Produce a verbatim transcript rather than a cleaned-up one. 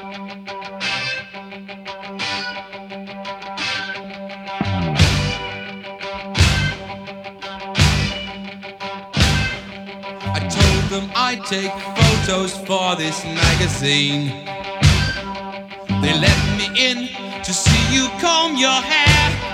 I told them I'd take photos for this magazine. They let me in to see you comb your hair.